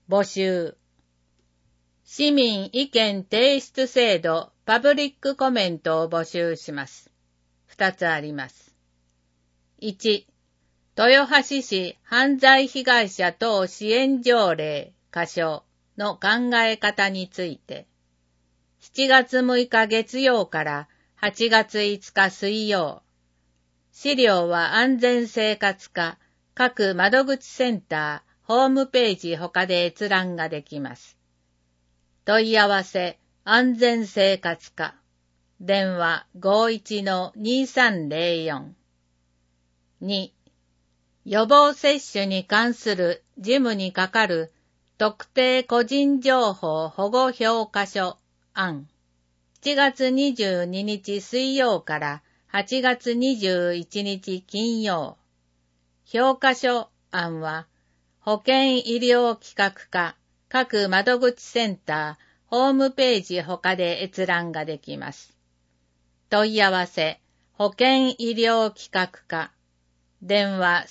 募集。市民意見提出制度パブリックコメントを募集します。2つあります。1、豊橋市犯罪被害者等支援条例箇所の考え方について、7月6日月曜から8月5日水曜。資料は安全生活課各窓口センターホームページ他で閲覧ができます。問い合わせ安全生活課電話 51-2304。 2、予防接種に関する事務にかかる特定個人情報保護評価書案。7月22日水曜から8月21日金曜。評価書案は保健医療企画課各窓口センターホームページ他で閲覧ができます。問い合わせ保健医療企画課電話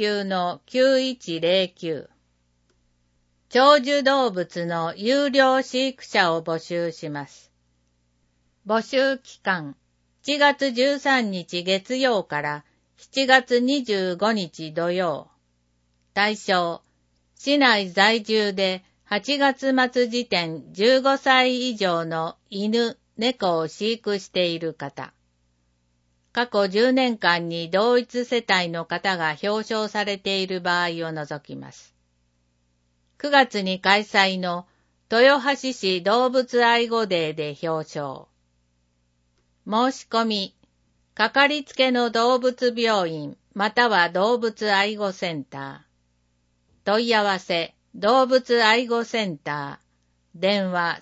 39-9109。長寿動物の有料飼育者を募集します。募集期間7月13日月曜から7月25日土曜。対象市内在住で8月末時点15歳以上の犬、猫を飼育している方。過去10年間に同一世帯の方が表彰されている場合を除きます。9月に開催の豊橋市動物愛護デーで表彰。申し込み、かかりつけの動物病院または動物愛護センター。問い合わせ、動物愛護センター。電話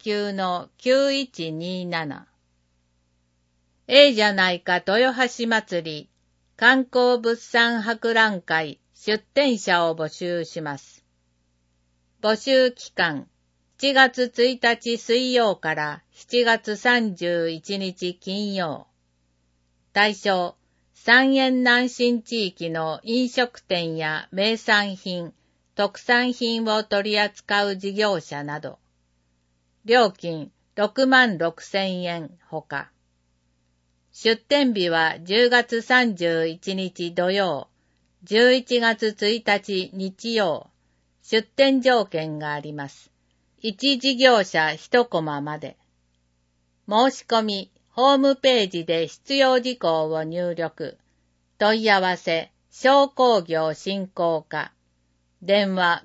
39-9127。じゃないか豊橋祭り、観光物産博覧会出展者を募集します。募集期間、7月1日水曜から7月31日金曜。対象、三遠南信地域の飲食店や名産品、特産品を取り扱う事業者など。料金66,000円ほか。出展日は10月31日土曜、11月1日日曜。出展条件があります。1事業者1コマまで。申し込み、ホームページで必要事項を入力。問い合わせ、商工業振興課。電話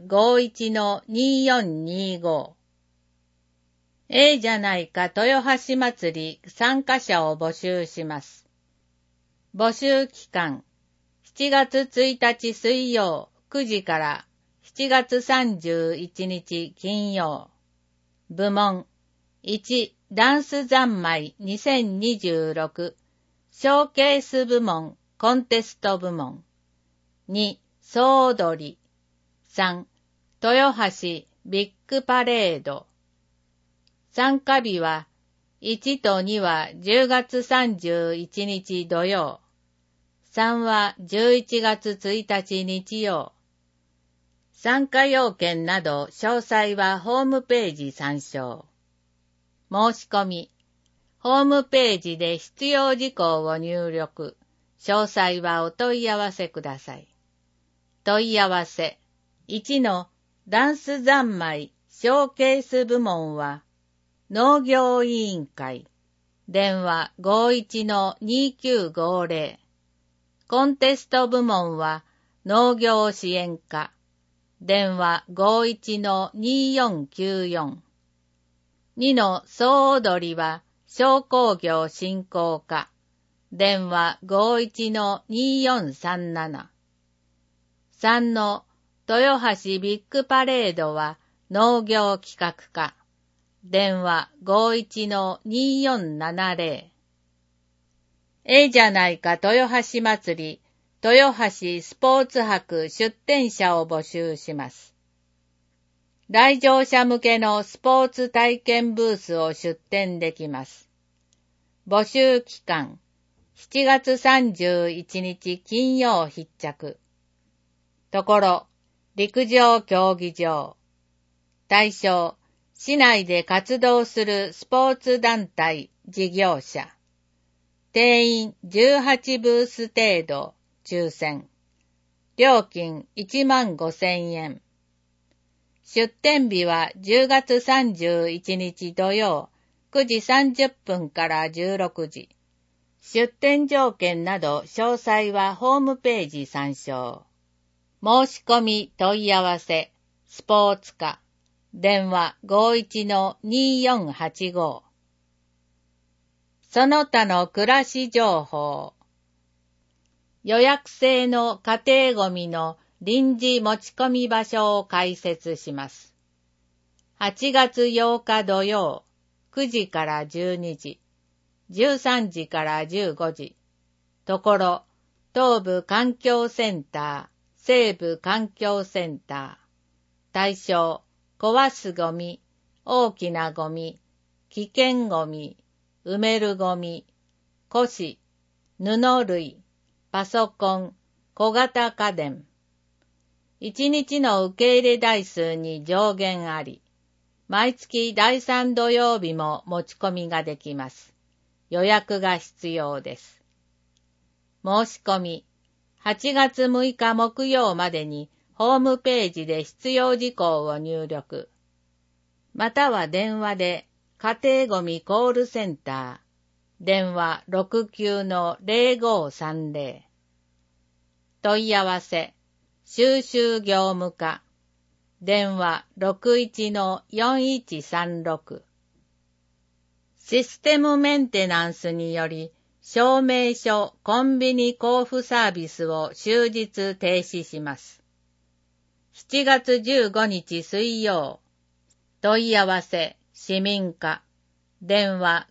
51-2425。じゃないか豊橋祭り参加者を募集します。募集期間、7月1日水曜9時から7月31日金曜。部門1、ダンス三昧2026ショーケース部門コンテスト部門。2、総踊り。3、豊橋ビッグパレード。参加日は1と2は10月31日土曜。3は11月1日日曜。参加要件など詳細はホームページ参照。申し込み。ホームページで必要事項を入力。詳細はお問い合わせください。問い合わせ。1のダンス三昧ショーケース部門は農業委員会。電話 51-2950。コンテスト部門は農業支援課。電話 51-2494。2の総踊りは商工業振興課。電話 51-2437。3の豊橋ビッグパレードは農業企画課。電話 51-2470。じゃないか豊橋祭り豊橋スポーツ博出展者を募集します。来場者向けのスポーツ体験ブースを出展できます。募集期間、7月31日金曜必着。ところ、陸上競技場。 対象、市内で活動するスポーツ団体、事業者。定員18ブース程度、抽選。料金15,000円。出店日は10月31日土曜、9時30分から16時。出店条件など詳細はホームページ参照。申し込み問い合わせ、スポーツ課、電話51-2485。その他の暮らし情報。予約制の家庭ごみの臨時持ち込み場所を開設します。8月8日土曜、9時から12時、13時から15時。ところ、東部環境センター、西部環境センター。対象、壊すゴミ、大きなゴミ、危険ゴミ、埋めるゴミ、古紙、布類、パソコン、小型家電。1日の受け入れ台数に上限あり、毎月第3土曜日も持ち込みができます。予約が必要です。申し込み、8月6日木曜までにホームページで必要事項を入力。または電話で家庭ごみコールセンター、電話69-0530。問い合わせ、収集業務課、電話61-4136。システムメンテナンスにより、証明書コンビニ交付サービスを終日停止します。7月15日水曜。問い合わせ、市民課。電話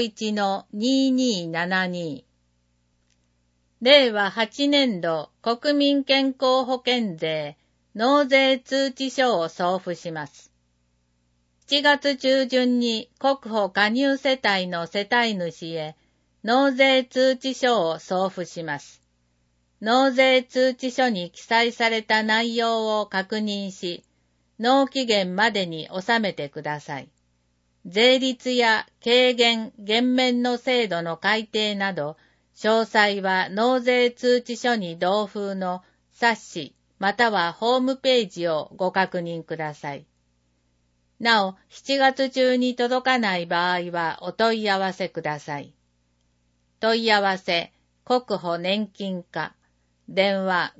51-2272。令和8年度国民健康保険税納税通知書を送付します。7月中旬に国保加入世帯の世帯主へ納税通知書を送付します。納税通知書に記載された内容を確認し、納期限までに納めてください。税率や軽減・減免の制度の改定など、詳細は納税通知書に同封の冊子またはホームページをご確認ください。なお、7月中に届かない場合はお問い合わせください。問い合わせ、国保年金課、電話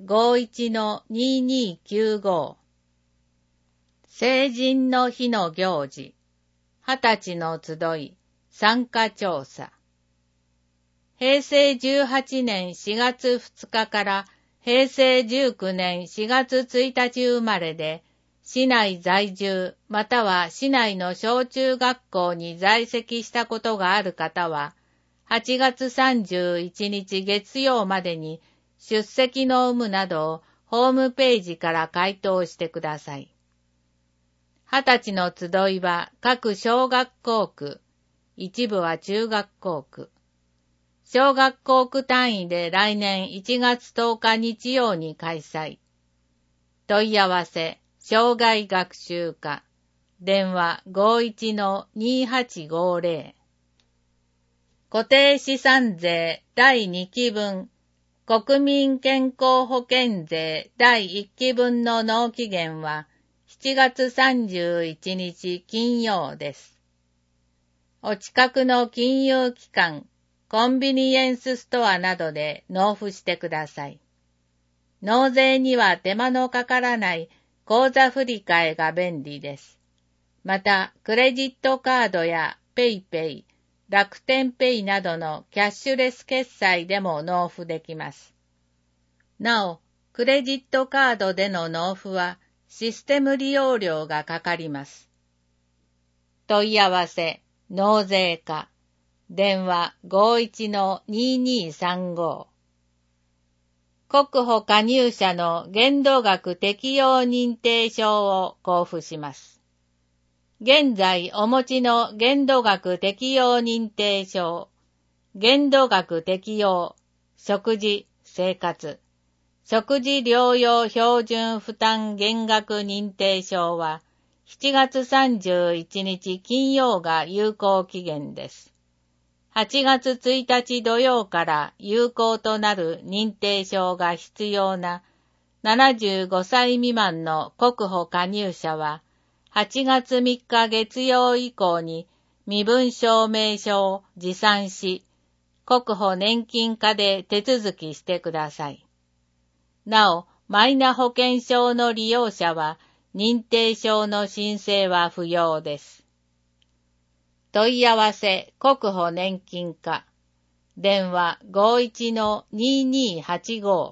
51-2295。成人の日の行事、20歳の集い、参加調査。平成18年4月2日から平成19年4月1日生まれで、市内在住または市内の小中学校に在籍したことがある方は、8月31日月曜までに出席の有無などをホームページから回答してください。20歳の集いは各小学校区、一部は中学校区。小学校区単位で来年1月10日日曜に開催。問い合わせ、障害学習課、電話51-2850。固定資産税第2期分、国民健康保険税第1期分の納期限は7月31日金曜です。お近くの金融機関、コンビニエンスストアなどで納付してください。納税には手間のかからない口座振替が便利です。また、クレジットカードやペイペイ、楽天ペイなどのキャッシュレス決済でも納付できます。なお、クレジットカードでの納付はシステム利用料がかかります。問い合わせ、納税課、電話51-2235。国保加入者の限度額適用認定証を交付します。現在お持ちの限度額適用認定証、限度額適用、食事、生活、食事療養標準負担減額認定証は、 7月31日金曜が有効期限です。8月1日土曜から有効となる認定証が必要な75歳未満の国保加入者は、8月3日月曜以降に身分証明書を持参し、国保年金課で手続きしてください。なお、マイナ保険証の利用者は、認定証の申請は不要です。問い合わせ国保年金課。電話51-2285。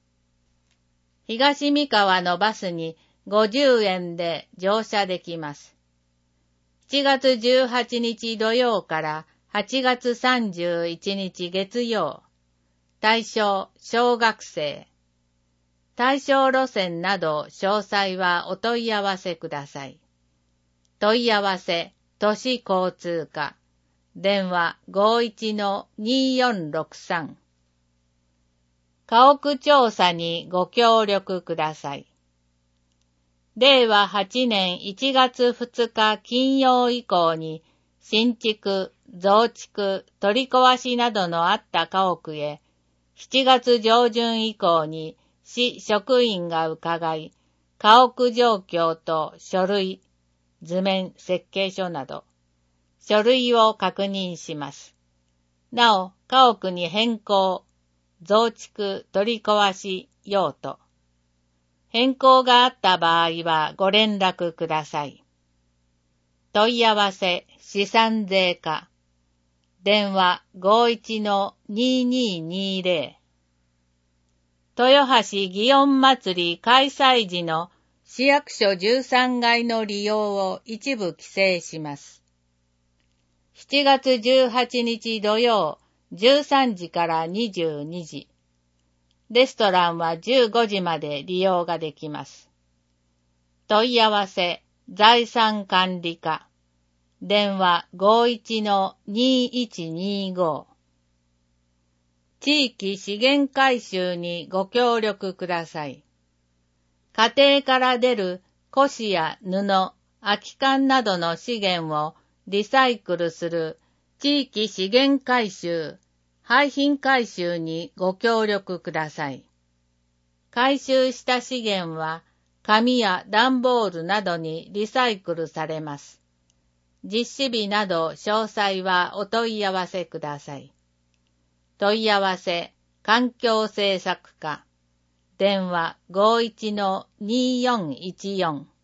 東三河のバスに50円で乗車できます。7月18日土曜から8月31日月曜。対象小学生。対象路線など詳細はお問い合わせください。問い合わせ都市交通課。電話51-2463。家屋調査にご協力ください。令和8年1月2日金曜以降に新築、増築、取り壊しなどのあった家屋へ7月上旬以降に市職員が伺い、家屋状況と書類、図面設計書など、書類を確認します。なお、家屋に変更、増築、取り壊し、用途。変更があった場合はご連絡ください。問い合わせ、資産税課。電話51-2220。豊橋祇園祭開催時の市役所13階の利用を一部規制します。7月18日土曜13時から22時。レストランは15時まで利用ができます。問い合わせ、財産管理課。電話51-2125。地域資源回収にご協力ください。家庭から出る古紙や布、空き缶などの資源をリサイクルする地域資源回収、廃品回収にご協力ください。回収した資源は紙や段ボールなどにリサイクルされます。実施日など詳細はお問い合わせください。問い合わせ、環境政策課。電話51-2414。